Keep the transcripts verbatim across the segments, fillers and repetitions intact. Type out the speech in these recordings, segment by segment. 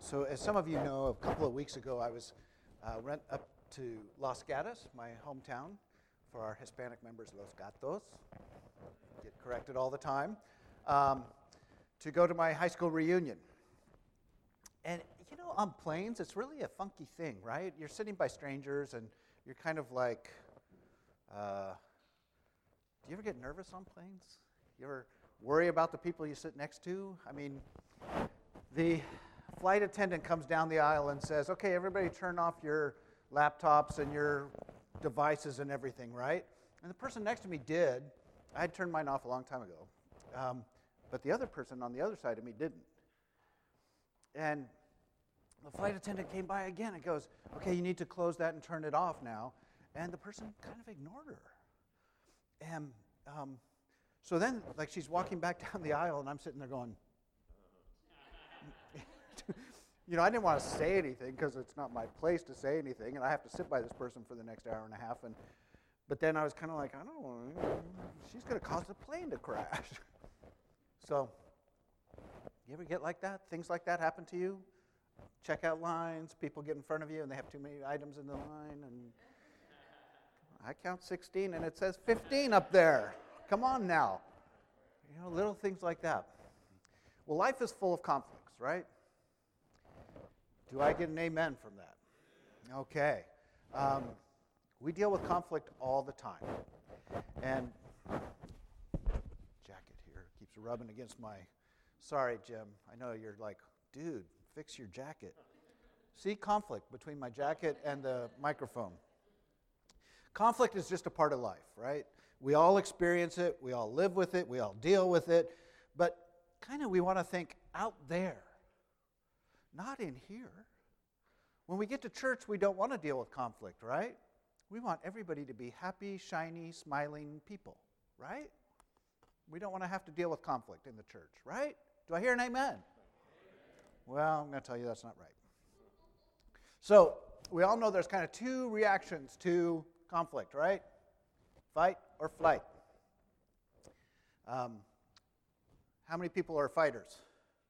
so as some of you know, a couple of weeks ago I was uh, went up to Los Gatos, my hometown, for our Hispanic members, Los Gatos, get corrected all the time, um, to go to my high school reunion. And you know, on planes, it's really a funky thing, right? You're sitting by strangers and you're kind of like, uh, do you ever get nervous on planes? You ever worry about the people you sit next to? I mean, the flight attendant comes down the aisle and says, okay, everybody turn off your laptops and your devices and everything, right? And the person next to me did. I had turned mine off a long time ago. Um, but the other person on the other side of me didn't. And the flight attendant came by again and goes, okay, you need to close that and turn it off now. And the person kind of ignored her. And um, so then, like, she's walking back down the aisle, and I'm sitting there going, you know, I didn't want to say anything because it's not my place to say anything, and I have to sit by this person for the next hour and a half. And but then I was kind of like, I don't know, she's going to cause the plane to crash. So, you ever get like that? Things like that happen to you? Checkout lines, people get in front of you and they have too many items in the line, and I count sixteen and it says fifteen up there. Come on now. You know, little things like that. Well, life is full of conflicts, right? Do I get an amen from that? Okay. Um, we deal with conflict all the time. And jacket here keeps rubbing against my, sorry, Jim. I know you're like, dude, fix your jacket. See, conflict between my jacket and the microphone. Conflict is just a part of life, right? We all experience it. We all live with it. We all deal with it. But kind of we want to think out there, not in here. When we get to church, we don't want to deal with conflict, right? We want everybody to be happy, shiny, smiling people, right? We don't want to have to deal with conflict in the church, right? Do I hear an amen? Well, I'm going to tell you that's not right. So, we all know there's kind of two reactions to conflict, right? Fight or flight. Um, how many people are fighters?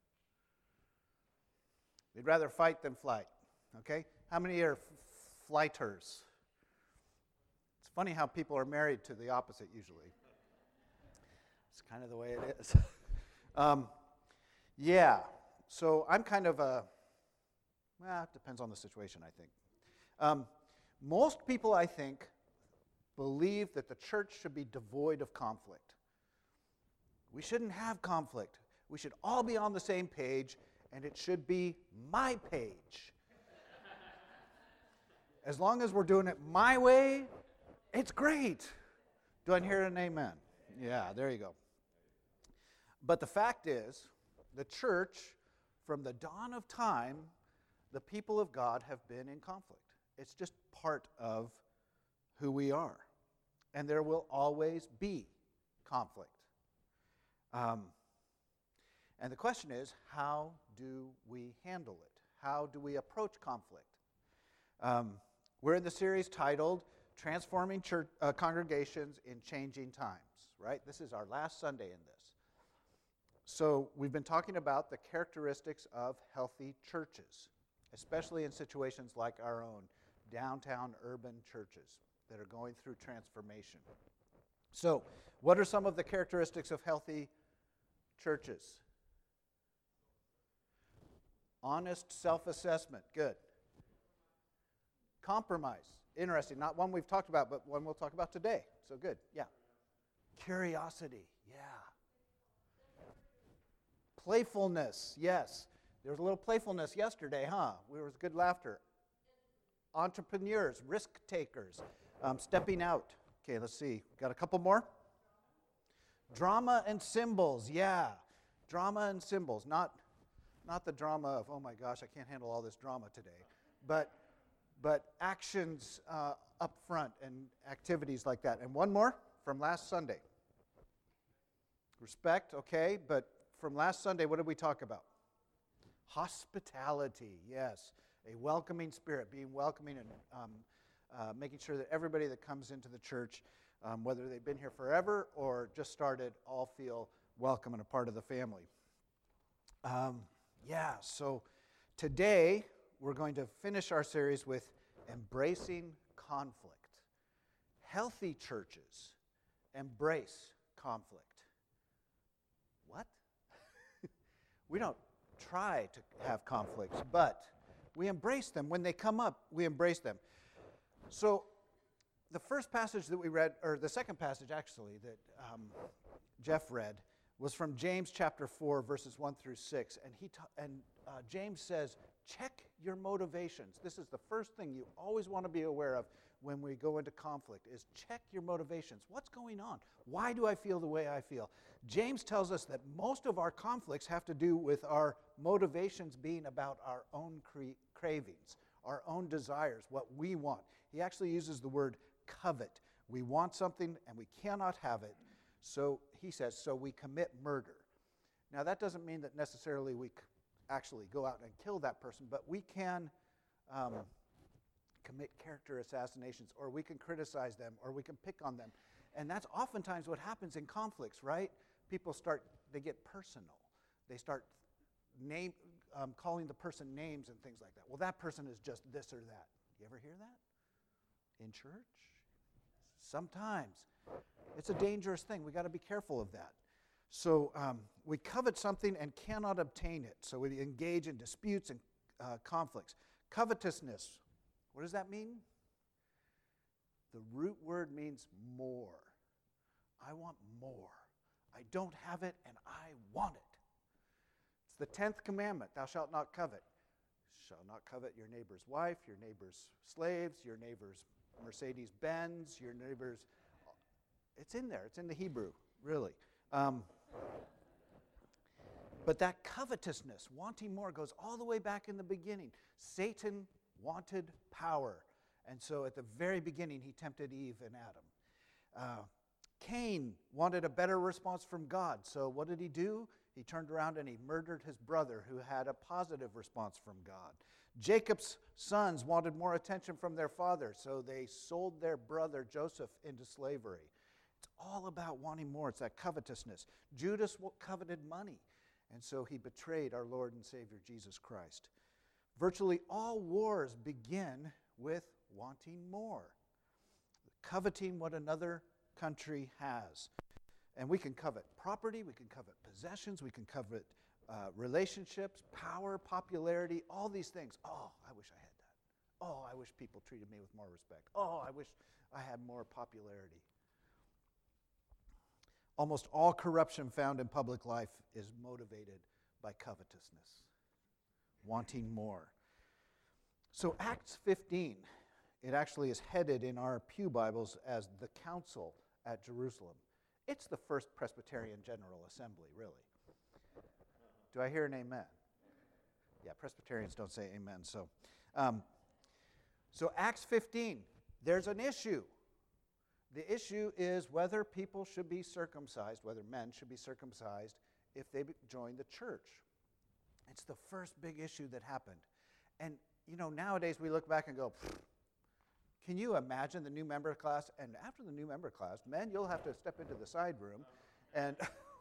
They'd rather fight than flight, okay? How many are f- flighters? It's funny how people are married to the opposite usually. It's kind of the way it is. um, yeah, so I'm kind of a, well, it depends on the situation, I think. Um, most people, I think, believe that the church should be devoid of conflict. We shouldn't have conflict. We should all be on the same page, and it should be my page. As long as we're doing it my way, it's great. Do I hear an amen? Yeah, there you go. But the fact is, the church, from the dawn of time, the people of God have been in conflict. It's just part of who we are. And there will always be conflict. Um, and the question is, how do we handle it? How do we approach conflict? Um, we're in the series titled Transforming Church, uh, Congregations in Changing Times, right? This is our last Sunday in this. So we've been talking about the characteristics of healthy churches, especially in situations like our own, downtown urban churches that are going through transformation. So, what are some of the characteristics of healthy churches? Honest self-assessment, good. Compromise, interesting. Not one we've talked about, but one we'll talk about today. So good, yeah. Curiosity, yeah. Playfulness, yes. There was a little playfulness yesterday, huh? There was good laughter. Entrepreneurs, risk takers, um, stepping out. Okay, let's see. Got a couple more? Drama and symbols, yeah. Drama and symbols, not, not the drama of, oh my gosh, I can't handle all this drama today, but, but actions uh, up front and activities like that. And one more from last Sunday. Respect, okay, but from last Sunday, what did we talk about? Hospitality, yes. A welcoming spirit, being welcoming and um, uh, making sure that everybody that comes into the church, um, whether they've been here forever or just started, all feel welcome and a part of the family. Um, yeah, so Today, we're going to finish our series with embracing conflict. Healthy churches embrace conflict. What? We don't try to have conflicts, but we embrace them. When they come up, we embrace them. So, the first passage that we read, or the second passage actually, that um, Jeff read, was from James chapter four, verses one through six. And, he ta- and uh, James says, check your motivations. This is the first thing you always want to be aware of when we go into conflict, is check your motivations. What's going on? Why do I feel the way I feel? James tells us that most of our conflicts have to do with our motivations being about our own cre- cravings, our own desires, what we want. He actually uses the word covet. We want something and we cannot have it. So he says, so we commit murder. Now that doesn't mean that necessarily we c- actually go out and kill that person, but we can um, commit character assassinations, or we can criticize them, or we can pick on them. And that's oftentimes what happens in conflicts, right? People start, they get personal. They start name, um, calling the person names and things like that. Well, that person is just this or that. You ever hear that? In church? Sometimes. It's a dangerous thing. We've got to be careful of that. So um, we covet something and cannot obtain it. So we engage in disputes and uh, conflicts. Covetousness, what does that mean? The root word means more. I want more. I don't have it and I want it. It's the tenth commandment, thou shalt not covet. Shall not covet your neighbor's wife, your neighbor's slaves, your neighbor's Mercedes-Benz, your neighbor's... It's in there. It's in the Hebrew, really. Um, but that covetousness, wanting more, goes all the way back in the beginning. Satan wanted power. And so at the very beginning, he tempted Eve and Adam. Uh, Cain wanted a better response from God. So what did he do? He turned around and he murdered his brother who had a positive response from God. Jacob's sons wanted more attention from their father, so they sold their brother Joseph into slavery. It's all about wanting more. It's that covetousness. Judas coveted money, and so he betrayed our Lord and Savior Jesus Christ. Virtually all wars begin with wanting more, coveting what another country has. And we can covet property, we can covet possessions, we can covet uh, relationships, power, popularity, all these things. Oh, I wish I had that. Oh, I wish people treated me with more respect. Oh, I wish I had more popularity. Almost all corruption found in public life is motivated by covetousness, wanting more. So Acts fifteen, it actually is headed in our pew Bibles as the Council at Jerusalem. It's the First Presbyterian General Assembly, really. Do I hear an amen? Yeah, Presbyterians don't say amen. So, um, so Acts fifteen, there's an issue. The issue is whether people should be circumcised, whether men should be circumcised if they join the church. It's the first big issue that happened. And, you know, nowadays we look back and go, can you imagine the new member class? And after the new member class, men, you'll have to step into the side room, and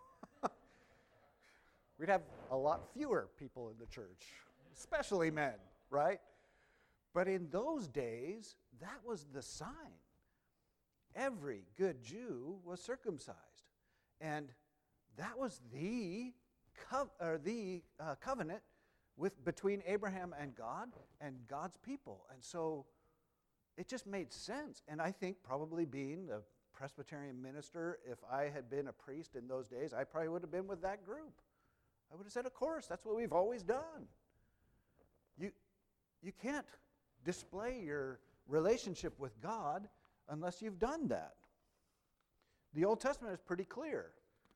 we'd have a lot fewer people in the church, especially men, right? But in those days, that was the sign. Every good Jew was circumcised. And that was the, co- or the uh, covenant with between Abraham and God and God's people. And so it just made sense. And I think probably being a Presbyterian minister, if I had been a priest in those days, I probably would have been with that group. I would have said, of course, that's what we've always done. You, you can't display your relationship with God unless you've done that. The Old Testament is pretty clear.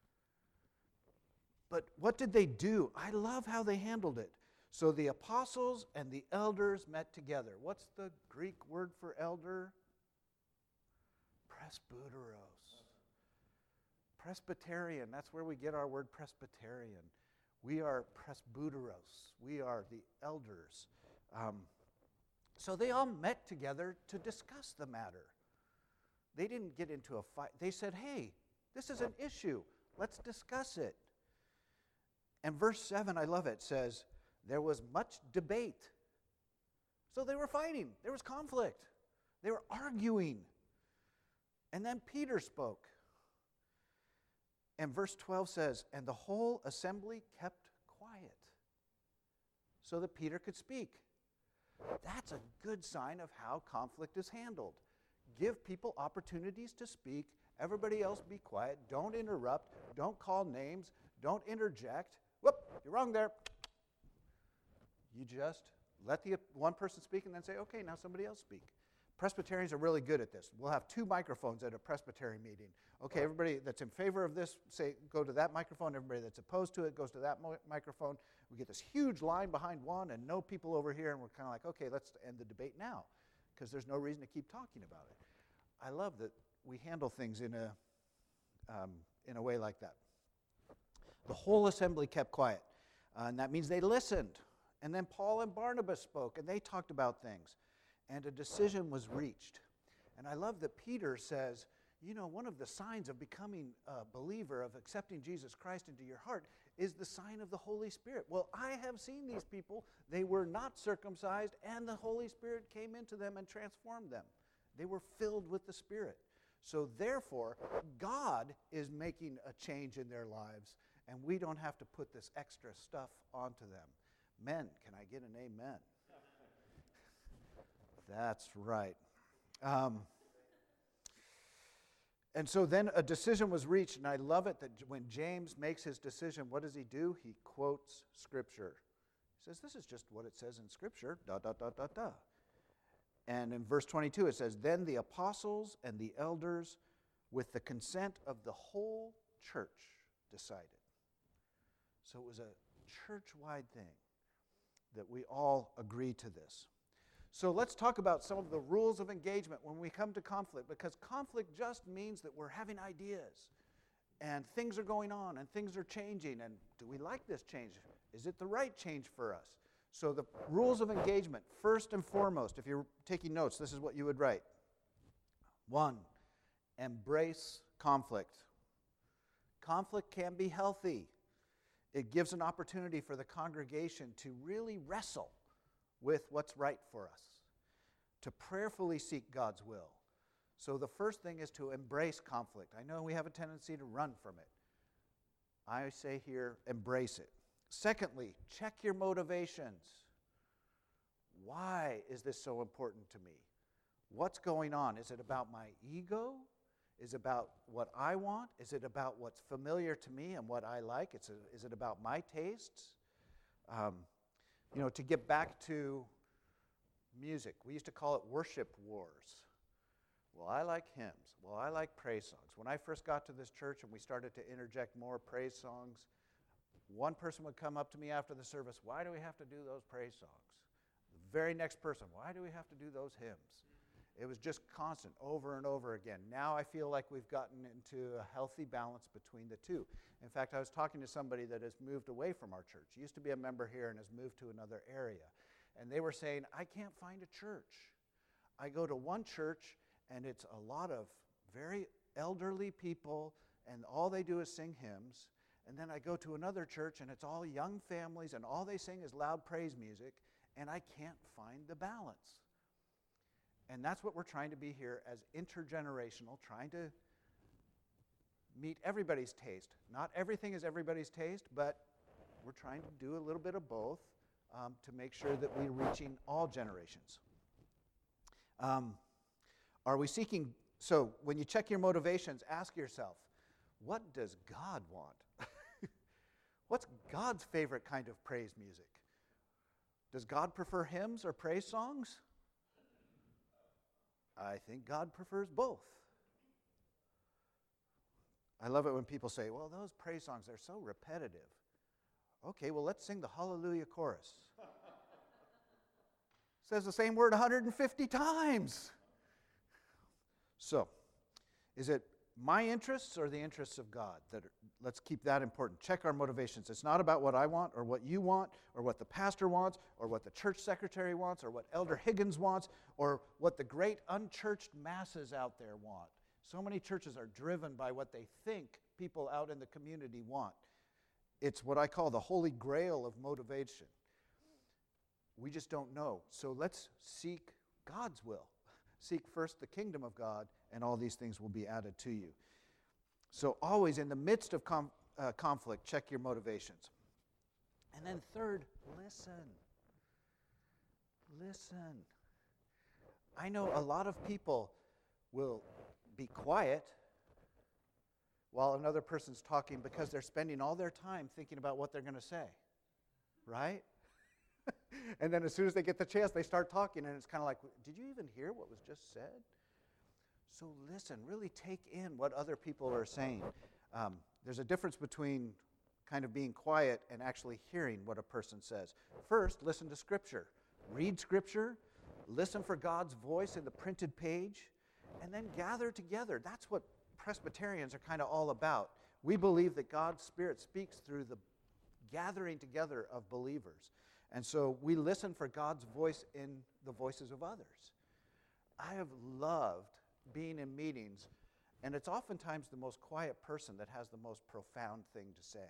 But what did they do? I love how they handled it. So the apostles and the elders met together. What's the Greek word for elder? Presbyteros. Presbyterian, that's where we get our word Presbyterian. We are presbyteros. We are the elders. Um, so they all met together to discuss the matter. They didn't get into a fight. They said, hey, this is an issue. Let's discuss it. And verse seven, I love it, says, there was much debate. So they were fighting. There was conflict. They were arguing. And then Peter spoke. And verse twelve says, and the whole assembly kept quiet so that Peter could speak. That's a good sign of how conflict is handled. Give people opportunities to speak. Everybody else be quiet. Don't interrupt. Don't call names. Don't interject. Whoop, you're wrong there. You just let the one person speak and then say, okay, now somebody else speak. Presbyterians are really good at this. We'll have two microphones at a Presbyterian meeting. Okay, everybody that's in favor of this, say, go to that microphone. Everybody that's opposed to it goes to that mo- microphone. We get this huge line behind one and no people over here, and we're kind of like, okay, let's end the debate now, because there's no reason to keep talking about it. I love that we handle things in a, um, in a way like that. The whole assembly kept quiet, uh, and that means they listened. And then Paul and Barnabas spoke, and they talked about things. And a decision was reached. And I love that Peter says, you know, one of the signs of becoming a believer, of accepting Jesus Christ into your heart, is the sign of the Holy Spirit. Well, I have seen these people. They were not circumcised, and the Holy Spirit came into them and transformed them. They were filled with the Spirit. So therefore, God is making a change in their lives, and we don't have to put this extra stuff onto them. Men, can I get an amen? That's right. Um, and so then a decision was reached, and I love it that when James makes his decision, what does he do? He quotes Scripture. He says, this is just what it says in Scripture, da, da, da, da, da. And in verse twenty-two it says, then the apostles and the elders, with the consent of the whole church, decided. So it was a church-wide thing that we all agree to this. So let's talk about some of the rules of engagement when we come to conflict, because conflict just means that we're having ideas and things are going on and things are changing, and do we like this change? Is it the right change for us? So the rules of engagement, first and foremost, if you're taking notes, this is what you would write. One, embrace conflict. Conflict can be healthy. It gives an opportunity for the congregation to really wrestle with what's right for us, to prayerfully seek God's will. So the first thing is to embrace conflict. I know we have a tendency to run from it. I say here, embrace it. Secondly, check your motivations. Why is this so important to me? What's going on? Is it about my ego? Is it about what I want? Is it about what's familiar to me and what I like? It's a, is it about my tastes? Um, you know, to get back to music, we used to call it worship wars. Well, I like hymns. Well, I like praise songs. When I first got to this church and we started to interject more praise songs, one person would come up to me after the service, why do we have to do those praise songs? The very next person, why do we have to do those hymns? It was just constant, over and over again. Now I feel like we've gotten into a healthy balance between the two. In fact, I was talking to somebody that has moved away from our church. Used to be a member here and has moved to another area. And they were saying, I can't find a church. I go to one church and it's a lot of very elderly people and all they do is sing hymns. And then I go to another church and it's all young families and all they sing is loud praise music, and I can't find the balance. And that's what we're trying to be here as intergenerational, trying to meet everybody's taste. Not everything is everybody's taste, but we're trying to do a little bit of both um, to make sure that we're reaching all generations. Um, are we seeking, so when you check your motivations, ask yourself, what does God want? What's God's favorite kind of praise music? Does God prefer hymns or praise songs? I think God prefers both. I love it when people say, well, those praise songs, they're so repetitive. Okay, well, let's sing the Hallelujah chorus. Says the same word one hundred fifty times. So, is it my interests or the interests of God? That are, let's keep that important. Check our motivations. It's not about what I want or what you want or what the pastor wants or what the church secretary wants or what Elder Higgins wants or what the great unchurched masses out there want. So many churches are driven by what they think people out in the community want. It's what I call the holy grail of motivation. We just don't know. So let's seek God's will. Seek first the kingdom of God, and all these things will be added to you. So always in the midst of com- uh, conflict, check your motivations. And then third, listen. Listen. I know a lot of people will be quiet while another person's talking because they're spending all their time thinking about what they're going to say. Right? And then as soon as they get the chance, they start talking, and it's kind of like, did you even hear what was just said? So listen, really take in what other people are saying. Um, there's a difference between kind of being quiet and actually hearing what a person says. First, listen to Scripture. Read Scripture, listen for God's voice in the printed page, and then gather together. That's what Presbyterians are kind of all about. We believe that God's Spirit speaks through the gathering together of believers. And so we listen for God's voice in the voices of others. I have loved being in meetings, and it's oftentimes the most quiet person that has the most profound thing to say.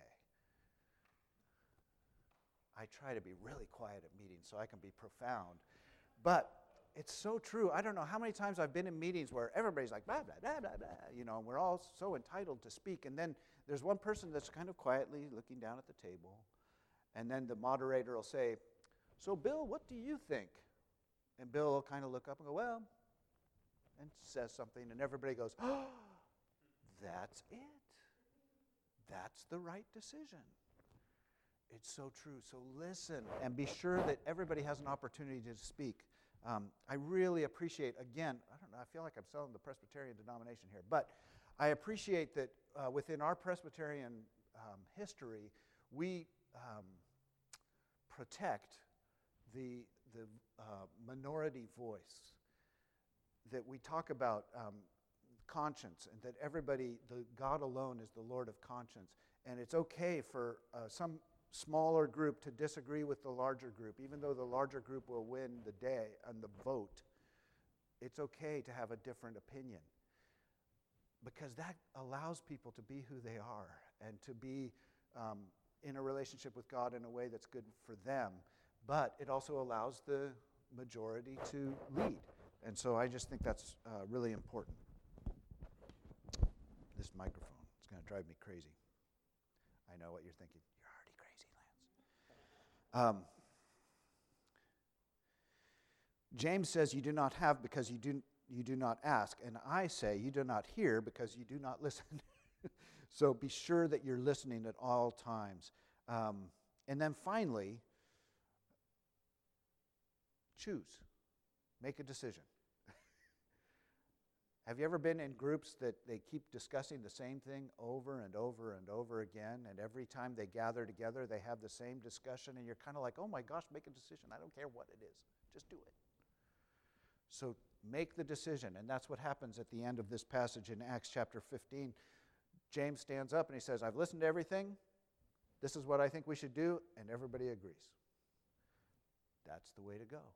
I try to be really quiet at meetings so I can be profound. But it's so true. I don't know how many times I've been in meetings where everybody's like, blah, blah, blah, blah, blah, you know, and we're all so entitled to speak. And then there's one person that's kind of quietly looking down at the table. And then the moderator will say, so Bill, what do you think? And Bill will kind of look up and go, well, and says something, and everybody goes, oh, that's it. That's the right decision. It's so true. So listen and be sure that everybody has an opportunity to speak. Um, I really appreciate, again, I don't know, I feel like I'm selling the Presbyterian denomination here, but I appreciate that uh, within our Presbyterian um, history, we um, protect the, the uh, minority voice, that we talk about um, conscience, and that everybody, the God alone is the Lord of conscience, and it's okay for uh, some smaller group to disagree with the larger group, even though the larger group will win the day on the vote. It's okay to have a different opinion, because that allows people to be who they are and to be um, in a relationship with God in a way that's good for them. But it also allows the majority to lead. And so I just think that's uh, really important. This microphone, it's going to drive me crazy. I know what you're thinking. You're already crazy, Lance. Um, James says you do not have because you do, you do not ask. And I say you do not hear because you do not listen. So be sure that you're listening at all times. Um, and then finally, choose. Make a decision. Have you ever been in groups that they keep discussing the same thing over and over and over again, and every time they gather together, they have the same discussion, and you're kind of like, oh my gosh, make a decision. I don't care what it is. Just do it. So make the decision, and that's what happens at the end of this passage in Acts chapter fifteen. James stands up and he says, I've listened to everything. This is what I think we should do, and everybody agrees. That's the way to go.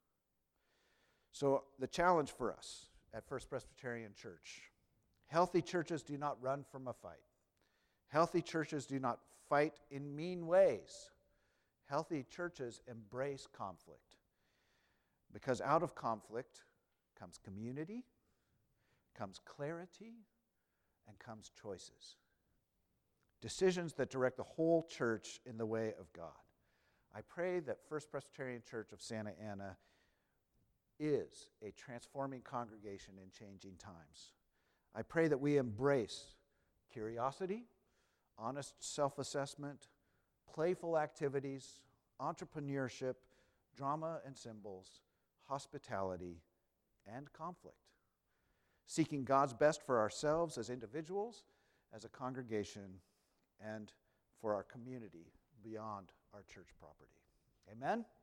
So the challenge for us at First Presbyterian Church: healthy churches do not run from a fight. Healthy churches do not fight in mean ways. Healthy churches embrace conflict, because out of conflict comes community, comes clarity, and comes choices. Decisions that direct the whole church in the way of God. I pray that First Presbyterian Church of Santa Ana is a transforming congregation in changing times. I pray that we embrace curiosity, honest self-assessment, playful activities, entrepreneurship, drama and symbols, hospitality, and conflict, seeking God's best for ourselves as individuals, as a congregation, and for our community beyond our church property. Amen?